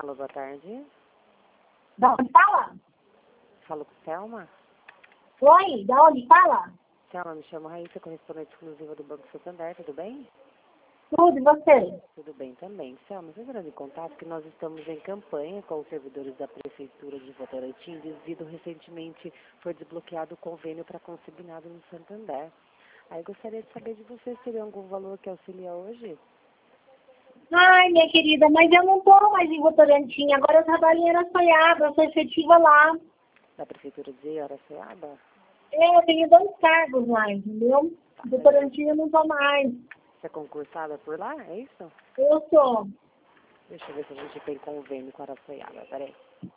Alô, boa tarde. Da onde fala? Falo com Selma. Oi, da onde fala? Selma, me chamo Raíssa, correspondente exclusiva do Banco Santander, tudo bem? Tudo, e você? Tudo bem também. Selma, estou entrando em contato que nós estamos em campanha com os servidores da Prefeitura de Votorantim devido recentemente foi desbloqueado o convênio para consignado no Santander. Aí gostaria de saber de você se teria algum valor que auxilia hoje? Ai, minha querida, mas eu não tô mais em Votorantim, agora eu trabalho em Araçoiaba, eu sou efetiva lá. Da Prefeitura de Araçoiaba? Eu tenho 2 cargos lá, entendeu? Em Votorantim eu não tô mais. Você é concursada por lá, é isso? Eu sou. Deixa eu ver se a gente tem convênio com Araçoiaba, peraí.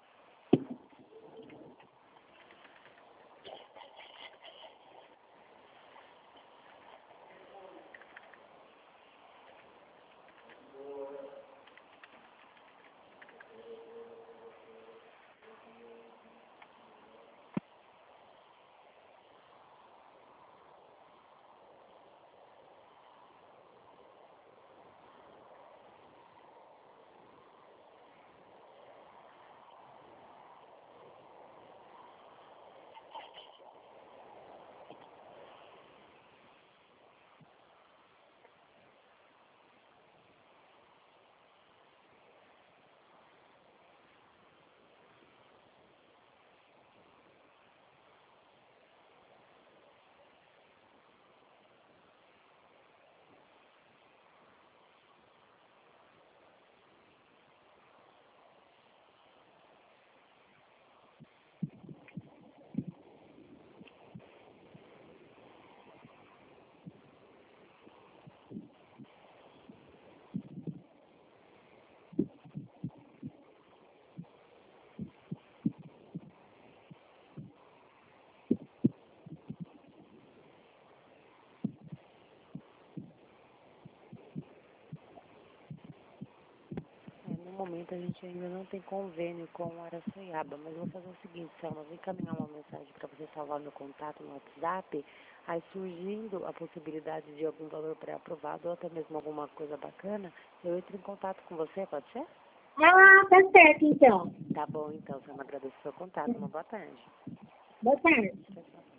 No momento a gente ainda não tem convênio com o Araçoiaba, mas eu vou fazer o seguinte, Selma, vou encaminhar uma mensagem para você salvar meu contato no WhatsApp, aí surgindo a possibilidade de algum valor pré-aprovado ou até mesmo alguma coisa bacana, eu entro em contato com você, pode ser? Ah, tá certo então. Tá bom, então, Selma, agradeço o seu contato, uma boa tarde. Boa tarde. Tchau, tchau.